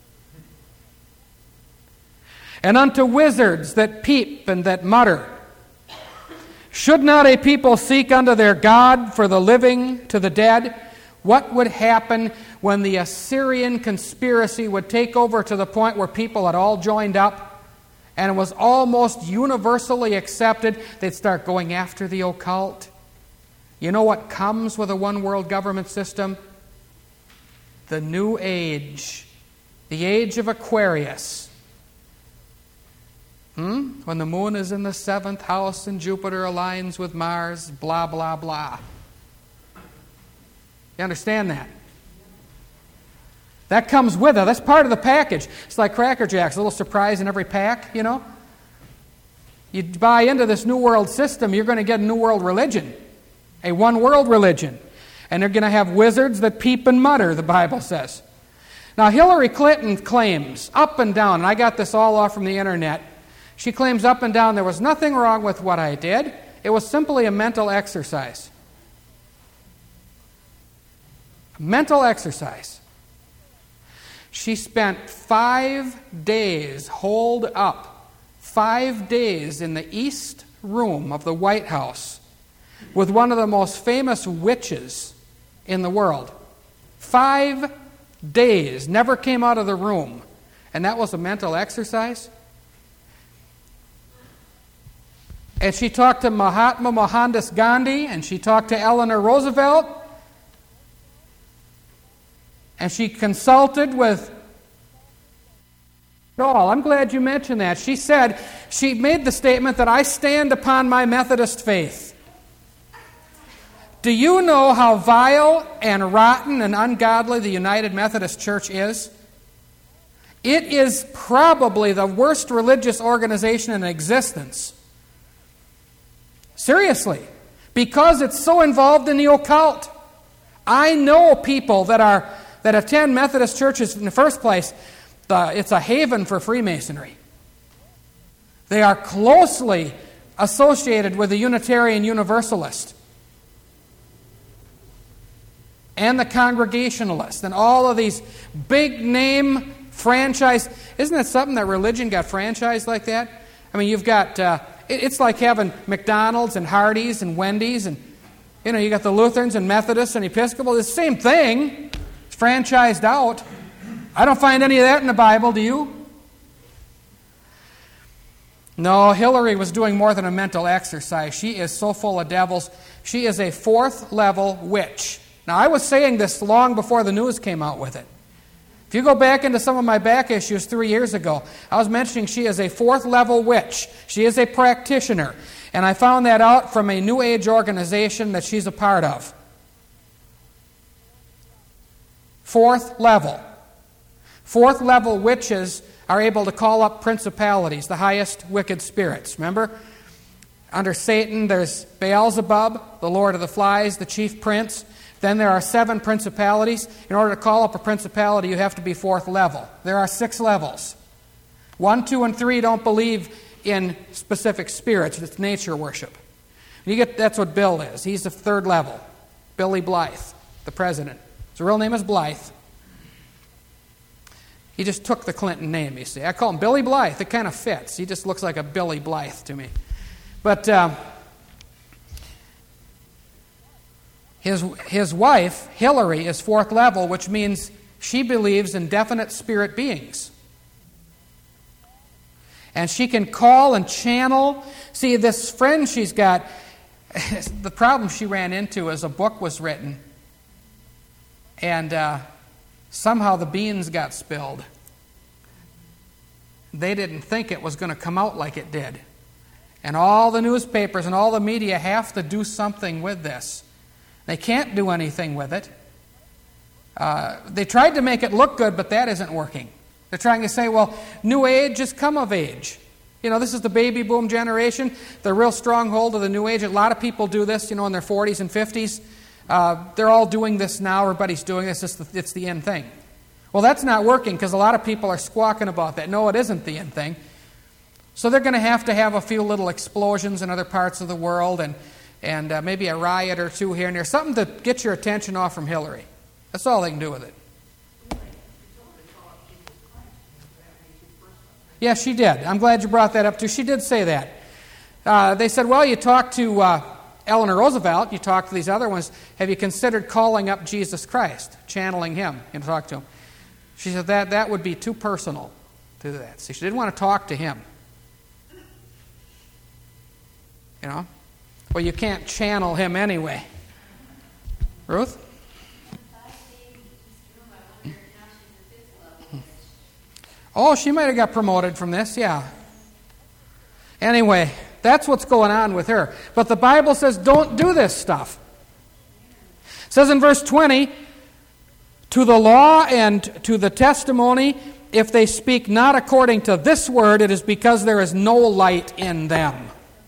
A: and unto wizards that peep and that mutter, should not a people seek unto their God for the living to the dead? What would happen when the Assyrian conspiracy would take over to the point where people had all joined up and it was almost universally accepted? They'd start going after the occult. You know what comes with a one-world government system? The New Age. The age of Aquarius. Hmm? When the moon is in the seventh house and Jupiter aligns with Mars, blah, blah, blah. You understand that? That comes with it. That's part of the package. It's like Cracker Jacks, a little surprise in every pack, you know? You buy into this New World system, you're going to get a New World religion. A one-world religion. And they're going to have wizards that peep and mutter, the Bible says. Now, Hillary Clinton claims up and down, and I got this all off from the internet, she claims up and down there was nothing wrong with what I did. It was simply a mental exercise. A mental exercise. She spent five days holed up, five days in the East Room of the White House with one of the most famous witches in the world. Five days, never came out of the room. And that was a mental exercise? And she talked to Mahatma Mohandas Gandhi, and she talked to Eleanor Roosevelt, and she consulted with all. I'm glad you mentioned that. She said, she made the statement that I stand upon my Methodist faith. Do you know how vile and rotten and ungodly the United Methodist Church is? It is probably the worst religious organization in existence. Seriously. Because it's so involved in the occult. I know people that are that attend Methodist churches in the first place. The, it's a haven for Freemasonry. They are closely associated with the Unitarian Universalist and the Congregationalist and all of these big name franchise. Isn't it something that religion got franchised like that? I mean, you've got, uh, it, it's like having McDonald's and Hardee's and Wendy's and, you know, you got the Lutherans and Methodists and Episcopal. It's the same thing. It's franchised out. I don't find any of that in the Bible, do you? No, Hillary was doing more than a mental exercise. She is so full of devils. She is a fourth level witch. Now, I was saying this long before the news came out with it. If you go back into some of my back issues three years ago, I was mentioning she is a fourth level witch. She is a practitioner. And I found that out from a New Age organization that she's a part of. Fourth level. Fourth level witches are able to call up principalities, the highest wicked spirits. Remember? Under Satan, there's Beelzebub, the Lord of the Flies, the chief prince. Then there are seven principalities. In order to call up a principality, you have to be fourth level. There are six levels. One, two, and three don't believe in specific spirits. It's nature worship. You get that's what Bill is. He's the third level. Billy Blythe, the president. His real name is Blythe. He just took the Clinton name, you see. I call him Billy Blythe. It kind of fits. He just looks like a Billy Blythe to me. But um, his, his wife, Hillary, is fourth level, which means she believes in definite spirit beings. And she can call and channel. See, this friend she's got, the problem she ran into is a book was written. And uh, somehow the beans got spilled. They didn't think it was going to come out like it did. And all the newspapers and all the media have to do something with this. They can't do anything with it. Uh, they tried to make it look good, but that isn't working. They're trying to say, well, New Age has come of age. You know, this is the baby boom generation, the real stronghold of the New Age. A lot of people do this, you know, in their forties and fifties. Uh, they're all doing this now. Everybody's doing this. It's the, it's the end thing. Well, that's not working because a lot of people are squawking about that. No, it isn't the end thing. So they're going to have to have a few little explosions in other parts of the world and, and uh, maybe a riot or two here and there. Something to get your attention off from Hillary. That's all they can do with it. Yeah, she did. I'm glad you brought that up too. She did say that. Uh, they said, well, you talked to uh, Eleanor Roosevelt, you talked to these other ones. Have you considered calling up Jesus Christ, channeling him, and talk to him? She said that that would be too personal to do that. See, she didn't want to talk to him. You know? Well, you can't channel him anyway. Ruth? Oh, she might have got promoted from this, yeah. Anyway, that's what's going on with her. But the Bible says don't do this stuff. It says in verse twenty, to the law and to the testimony, if they speak not according to this word, it is because there is no light in them.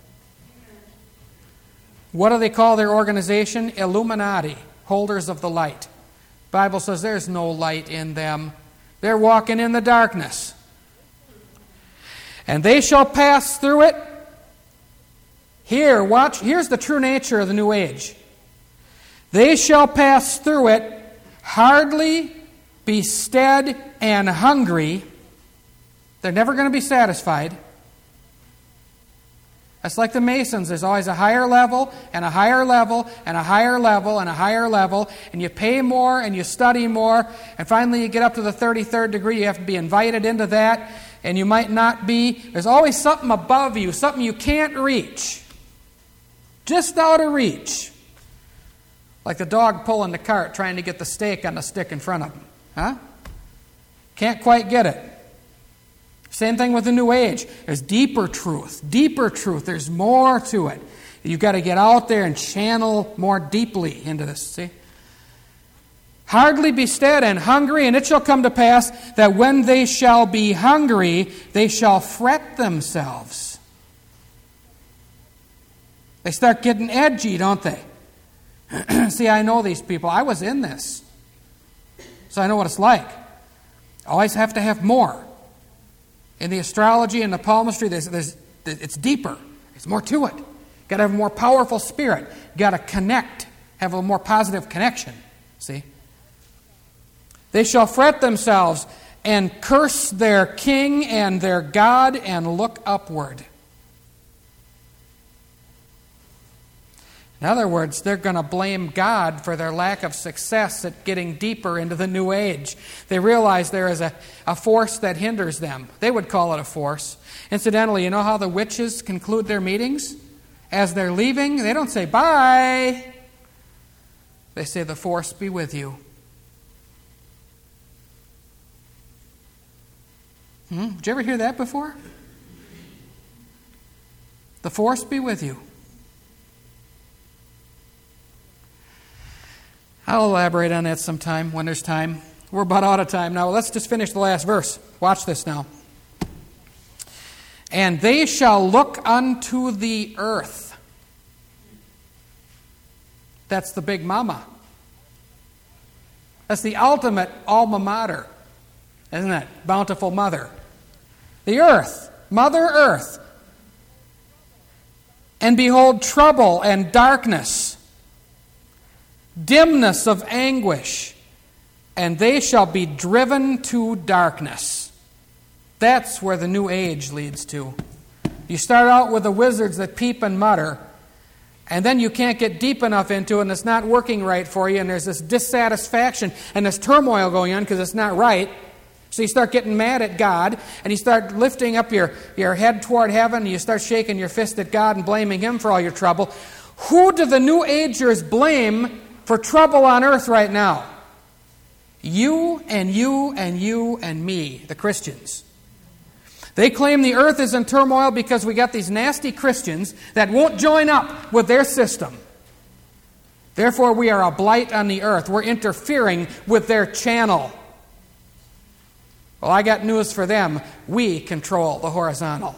A: What do they call their organization? Illuminati, holders of the light. The Bible says there's no light in them. They're walking in the darkness. And they shall pass through it. Here, watch, here's the true nature of the New Age. They shall pass through it, hardly be stead and hungry. They're never going to be satisfied. That's like the Masons. There's always a higher level and a higher level and a higher level and a higher level. And you pay more and you study more. And finally you get up to the thirty-third degree. You have to be invited into that. And you might not be. There's always something above you, something you can't reach. Just out of reach. Like the dog pulling the cart trying to get the steak on the stick in front of him. Huh? Can't quite get it. Same thing with the New Age. There's deeper truth. Deeper truth. There's more to it. You've got to get out there and channel more deeply into this. See? Hardly be stead and hungry, and it shall come to pass that when they shall be hungry, they shall fret themselves. They start getting edgy, don't they? See, I know these people. I was in this. So I know what it's like. Always have to have more. In the astrology and the palmistry, there's, there's, it's deeper. There's more to it. Got to have a more powerful spirit. Got to connect. Have a more positive connection. See? They shall fret themselves and curse their king and their God and look upward. In other words, they're going to blame God for their lack of success at getting deeper into the New Age. They realize there is a, a force that hinders them. They would call it a force. Incidentally, you know how the witches conclude their meetings? As they're leaving, they don't say, bye. They say, the force be with you. Hmm? Did you ever hear that before? The force be with you. I'll elaborate on that sometime when there's time. We're about out of time now. Let's just finish the last verse. Watch this now. And they shall look unto the earth. That's the big mama. That's the ultimate alma mater, isn't it? Bountiful mother. The earth, Mother Earth. And behold, trouble and darkness, dimness of anguish, and they shall be driven to darkness. That's where the New Age leads to. You start out with the wizards that peep and mutter, and then you can't get deep enough into it, and it's not working right for you, and there's this dissatisfaction and this turmoil going on because it's not right. So you start getting mad at God, and you start lifting up your, your head toward heaven, and you start shaking your fist at God and blaming Him for all your trouble. Who do the New Agers blame for trouble on earth right now? You and you and you and me, the Christians. They claim the earth is in turmoil because we got these nasty Christians that won't join up with their system. Therefore, we are a blight on the earth. We're interfering with their channel. Well, I got news for them. We control the horizontal.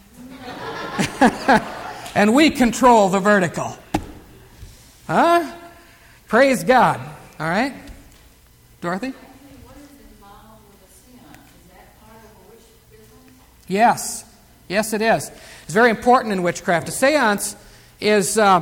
A: And we control the vertical. Huh? Praise God. All right? Dorothy?
F: What is involved with a seance? Is that part of a witch business?
A: Yes. Yes, it is. It's very important in witchcraft. A seance is uh,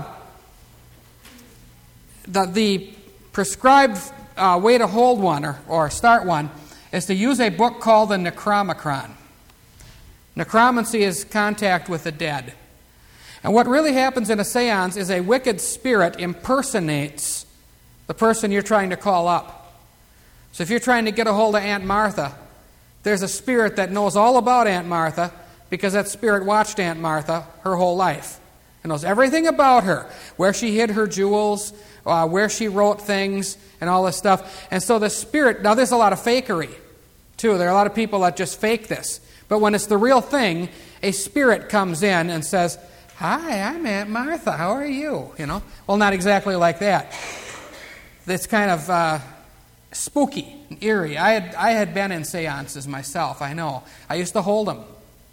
A: the, the prescribed uh, way to hold one or, or start one is to use a book called the Necronomicon. Necromancy is contact with the dead. And what really happens in a seance is a wicked spirit impersonates the person you're trying to call up. So if you're trying to get a hold of Aunt Martha, there's a spirit that knows all about Aunt Martha because that spirit watched Aunt Martha her whole life. It knows everything about her, where she hid her jewels, uh, where she wrote things, and all this stuff. And so the spirit, now there's a lot of fakery, too. There are a lot of people that just fake this. But when it's the real thing, a spirit comes in and says, "Hi, I'm Aunt Martha. How are you?" You know? Well, not exactly like that. It's kind of uh, spooky and eerie. I had I had been in seances myself, I know. I used to hold them.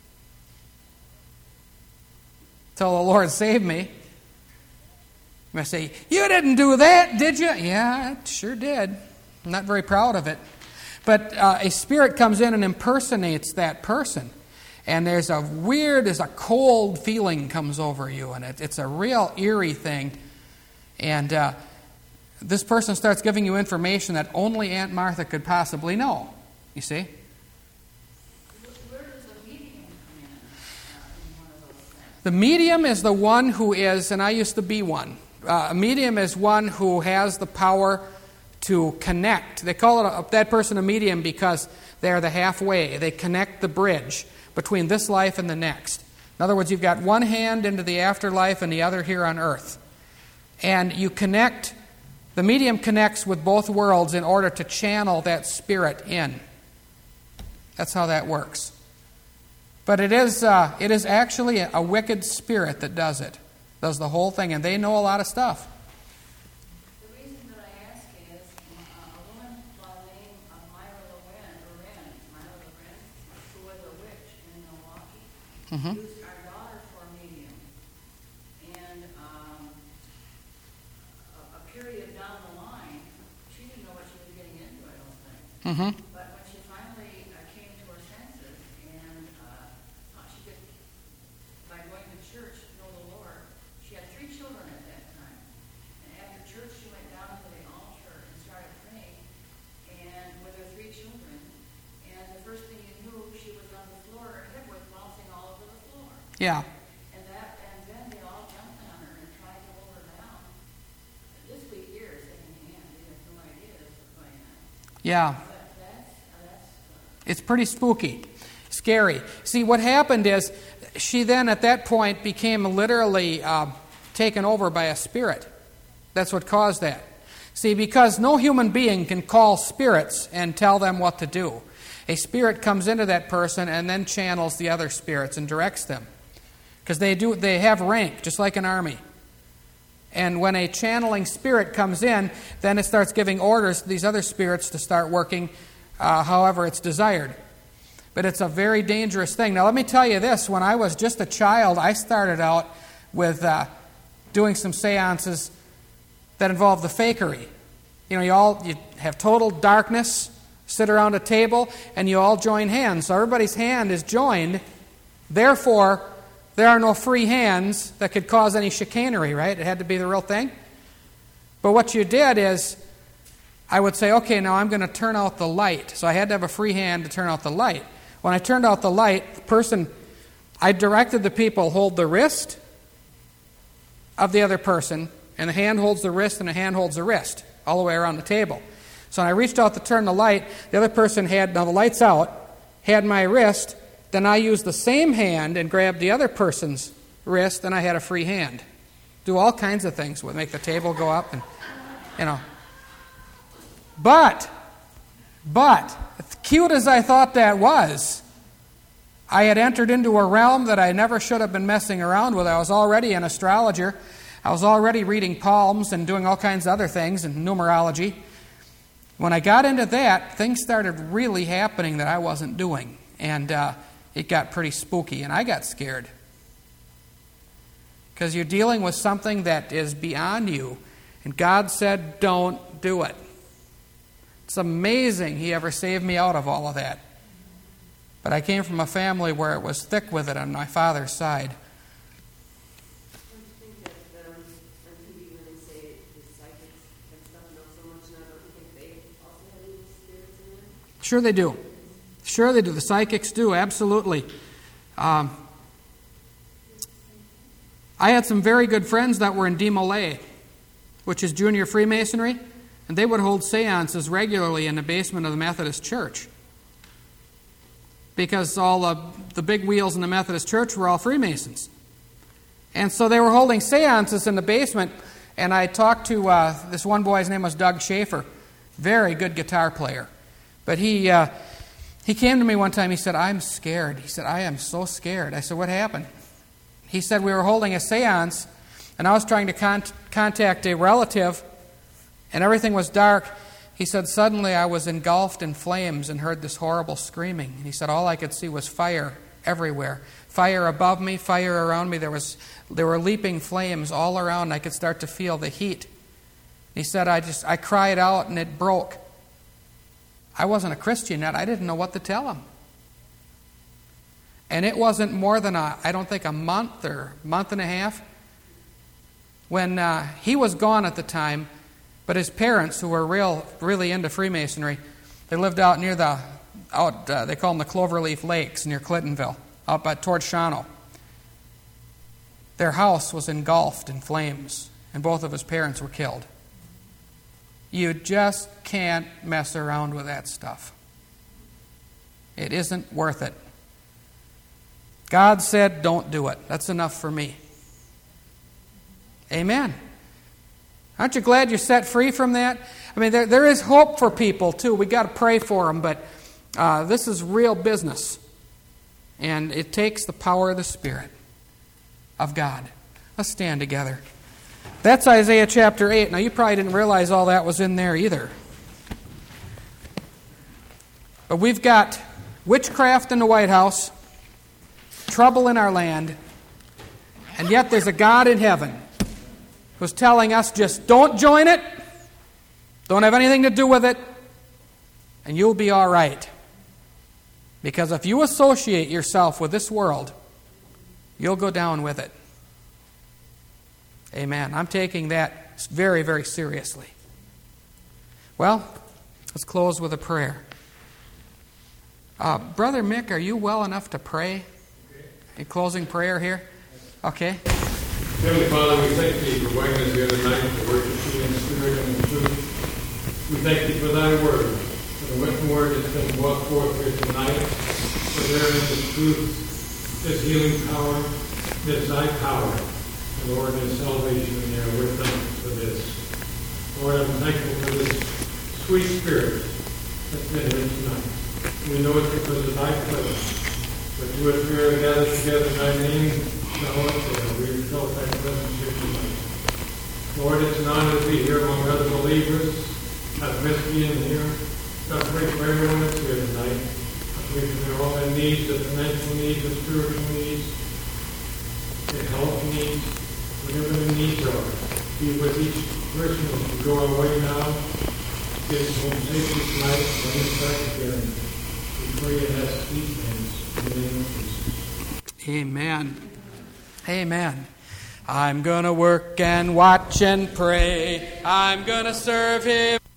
A: Till the Lord saved me. I say, "You didn't do that, did you?" "Yeah, I sure did. I'm not very proud of it." But uh, a spirit comes in and impersonates that person. And there's a weird, there's a cold feeling comes over you. And it, it's a real eerie thing. And uh, this person starts giving you information that only Aunt Martha could possibly know. You see?
F: Where does a medium come in, uh, in one of those things?
A: The medium is the one who is, and I used to be one. Uh, a medium is one who has the power to connect. They call it a, that person a medium because they're the halfway. They connect the bridge between this life and the next. In other words, you've got one hand into the afterlife and the other here on earth. And you connect, the medium connects with both worlds in order to channel that spirit in. That's how that works. But it is uh, it is actually a, a wicked spirit that does it. Does the whole thing, and they know a lot of stuff.
F: The reason that I ask is uh, a woman by the name of Myra Loren, Loren, Myra Loren, who was a witch in Milwaukee,
A: Mm-hmm.
F: used our daughter for a medium. And um, a, a
A: Mm-hmm.
F: But when she finally uh, came to her senses and uh, thought she could, by going to church, know the Lord, she had three children at that time. And after church, she went down to the altar and started praying, and with her three children. And the first thing you knew, she was on the floor, her head was bouncing all over the floor.
A: Yeah.
F: And that, and then they all jumped on her and tried to hold her down. And this week here is in hand. They have no idea this was going on.
A: Yeah.
F: But that's, uh, that's, uh,
A: It's pretty spooky, scary. See, what happened is she then at that point became literally uh, taken over by a spirit. That's what caused that. See, because no human being can call spirits and tell them what to do. A spirit comes into that person and then channels the other spirits and directs them. Because they do, they have rank, just like an army. And when a channeling spirit comes in, then it starts giving orders to these other spirits to start working uh, however it's desired. But it's a very dangerous thing. Now, let me tell you this. When I was just a child, I started out with uh, doing some seances that involved the fakery. You know, you all you have total darkness, sit around a table, and you all join hands. So everybody's hand is joined. Therefore, there are no free hands that could cause any chicanery, right? It had to be the real thing. But what you did is, I would say, okay, now I'm going to turn out the light. So I had to have a free hand to turn out the light. When I turned out the light, the person, I directed the people hold the wrist of the other person, and the hand holds the wrist, and the hand holds the wrist, all the way around the table. So when I reached out to turn the light, the other person had, now the light's out, had my wrist. Then I used the same hand and grabbed the other person's wrist, and I had a free hand. Do all kinds of things with, make the table go up, and you know. But, but, as cute as I thought that was, I had entered into a realm that I never should have been messing around with. I was already an astrologer. I was already reading palms and doing all kinds of other things and numerology. When I got into that, things started really happening that I wasn't doing. And uh, it got pretty spooky, and I got scared. Because you're dealing with something that is beyond you. And God said, don't do it. It's amazing He ever saved me out of all of that. But I came from a family where it was thick with it on my father's side.
C: Don't you think that um, on T V when they say the psychics and stuff know so much now, don't you think they also have evil spirits in them?
A: Sure they do. Sure they do. The psychics do, absolutely. Um, I had some very good friends that were in Demolay, which is junior Freemasonry, and they would hold seances regularly in the basement of the Methodist Church. Because all the, the big wheels in the Methodist Church were all Freemasons. And so they were holding seances in the basement, and I talked to uh, this one boy, his name was Doug Schaefer, very good guitar player. But he uh, he came to me one time, he said, I'm scared. He said, I am so scared. I said, what happened? He said, we were holding a seance, and I was trying to con- contact a relative, and everything was dark. He said, suddenly I was engulfed in flames and heard this horrible screaming. And he said, all I could see was fire everywhere. Fire above me, fire around me. There was there were leaping flames all around. I could start to feel the heat. He said, I just I cried out and it broke. I wasn't a Christian yet. I didn't know what to tell him. And it wasn't more than, a, I don't think, a month or month and a half when uh, he was gone at the time. But his parents, who were real, really into Freemasonry, they lived out near the, out uh, they call them the Cloverleaf Lakes near Clintonville, out by towards Shawano. Their house was engulfed in flames, and both of his parents were killed. You just can't mess around with that stuff. It isn't worth it. God said, don't do it. That's enough for me. Amen. Aren't you glad you're set free from that? I mean, there, there is hope for people, too. We've got to pray for them, but uh, this is real business. And it takes the power of the Spirit of God. Let's stand together. That's Isaiah chapter eight. Now, you probably didn't realize all that was in there either. But we've got witchcraft in the White House, trouble in our land, and yet there's a God in heaven who's telling us just don't join it, don't have anything to do with it, and you'll be all right. Because if you associate yourself with this world, you'll go down with it. Amen. I'm taking that very, very seriously. Well, let's close with a prayer. Uh, Brother Mick, are you well enough to pray? A closing prayer here? Okay.
G: Heavenly Father, we thank Thee for bringing us here tonight to worship Thee in spirit and in truth. We thank Thee for Thy word, for the written word that's been brought forth here tonight, for therein is truth, is healing power, is Thy power, and Lord, is salvation in there. We're thankful for this. Lord, I'm thankful for this sweet spirit that's been here tonight. We know it's because of Thy presence. But two or three are gathered together in Thy name, Thou art there. We felt Thy presence here tonight. Lord, it's an honor to be here among other believers. I've missed being here. God, pray for everyone that's here tonight. I pray for their all their needs, their financial needs, their spiritual needs, their health needs, whatever their needs are. Be with each person as we go our way now. Get us home safely tonight. Bring us back again. We pray and ask these things in the name of Jesus.
A: Amen. Amen. I'm going to work and watch and pray. I'm going to serve Him.